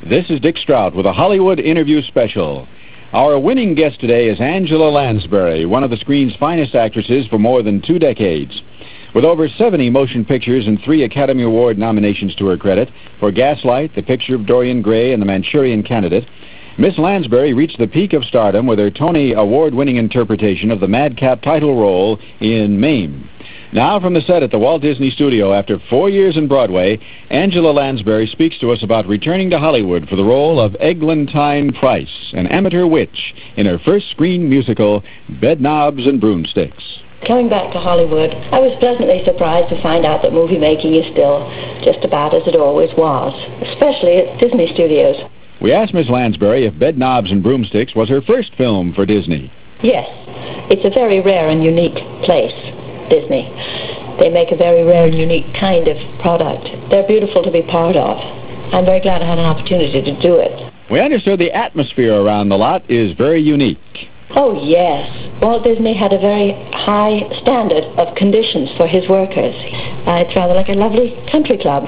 This is Dick Strout with a Hollywood Interview Special. Our winning guest today is Angela Lansbury, one of the screen's finest actresses for more than 2 decades. With over 70 motion pictures and 3 Academy Award nominations to her credit for Gaslight, The Picture of Dorian Gray, and The Manchurian Candidate, Miss Lansbury reached the peak of stardom with her Tony Award-winning interpretation of the madcap title role in Mame. Now from the set at the Walt Disney Studio after 4 years in Broadway, Angela Lansbury speaks to us about returning to Hollywood for the role of Eglantine Price, an amateur witch, in her first screen musical, Bedknobs and Broomsticks. Coming back to Hollywood, I was pleasantly surprised to find out that movie making is still just about as it always was, especially at Disney Studios. We asked Miss Lansbury if Bedknobs and Broomsticks was her first film for Disney. Yes, it's a very rare and unique place, Disney. They make a very rare and unique kind of product. They're beautiful to be part of. I'm very glad I had an opportunity to do it. We understood the atmosphere around the lot is very unique. Oh, yes. Walt Disney had a very high standard of conditions for his workers. It's rather like a lovely country club.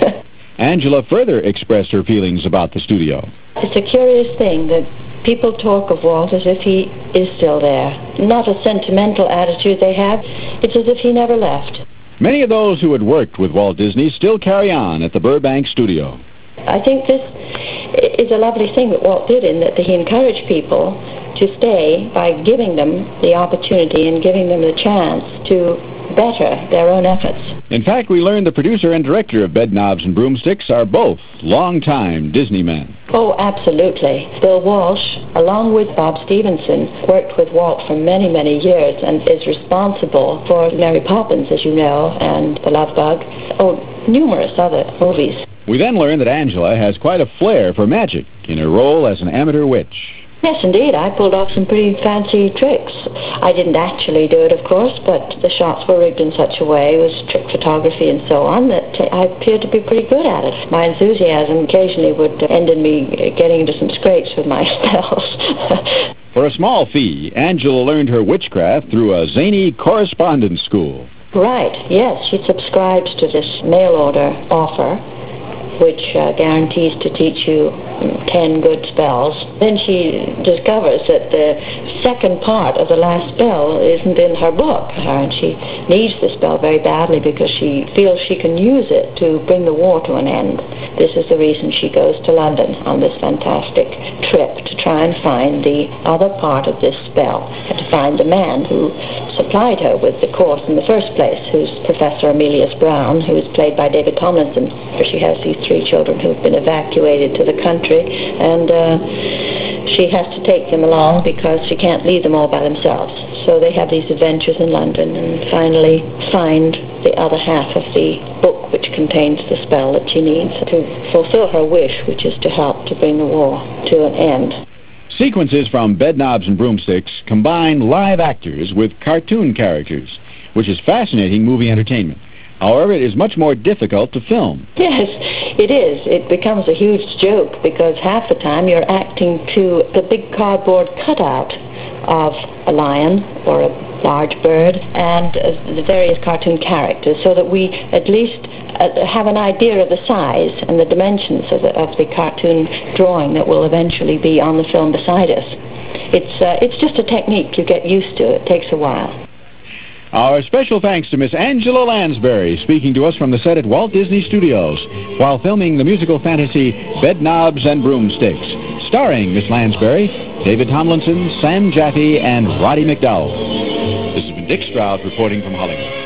Angela further expressed her feelings about the studio. It's a curious thing that people talk of Walt as if he is still there. Not a sentimental attitude they have. It's as if he never left. Many of those who had worked with Walt Disney still carry on at the Burbank studio. I think this is a lovely thing that Walt did in that he encouraged people to stay by giving them the opportunity and giving them the chance to better their own efforts. In fact, we learned the producer and director of Bedknobs and Broomsticks are both longtime Disney men. Oh, absolutely. Bill Walsh, along with Bob Stevenson, worked with Walt for many, many years and is responsible for Mary Poppins, as you know, and The Love Bug. Oh, numerous other movies. We then learned that Angela has quite a flair for magic in her role as an amateur witch. Yes, indeed. I pulled off some pretty fancy tricks. I didn't actually do it, of course, but the shots were rigged in such a way, it was trick photography and so on, that I appeared to be pretty good at it. My enthusiasm occasionally would end in me getting into some scrapes with my spells. For a small fee, Angela learned her witchcraft through a zany correspondence school. Right, yes. She subscribes to this mail-order offer, which guarantees to teach you 10 good spells. Then she discovers that the second part of the last spell isn't in her book, and she needs the spell very badly because she feels she can use it to bring the war to an end. This is the reason she goes to London on this fantastic trip to try and find the other part of this spell, and to find the man who supplied her with the course in the first place, who's Professor Emilius Brown, who is played by David Tomlinson. She has these 3 children who've been evacuated to the country, and she has to take them along because she can't leave them all by themselves. So they have these adventures in London and finally find the other half of the book which contains the spell that she needs to fulfill her wish, which is to help to bring the war to an end. Sequences from Bedknobs and Broomsticks combine live actors with cartoon characters, which is fascinating movie entertainment. However, it is much more difficult to film. Yes, it is. It becomes a huge joke because half the time you're acting to the big cardboard cutout of a lion or a large bird and the various cartoon characters, so that we at least have an idea of the size and the dimensions of the cartoon drawing that will eventually be on the film beside us. It's just a technique you get used to. It takes a while. Our special thanks to Miss Angela Lansbury, speaking to us from the set at Walt Disney Studios while filming the musical fantasy Bedknobs and Broomsticks, starring Miss Lansbury, David Tomlinson, Sam Jaffe, and Roddy McDowell. This has been Dick Strout reporting from Hollywood.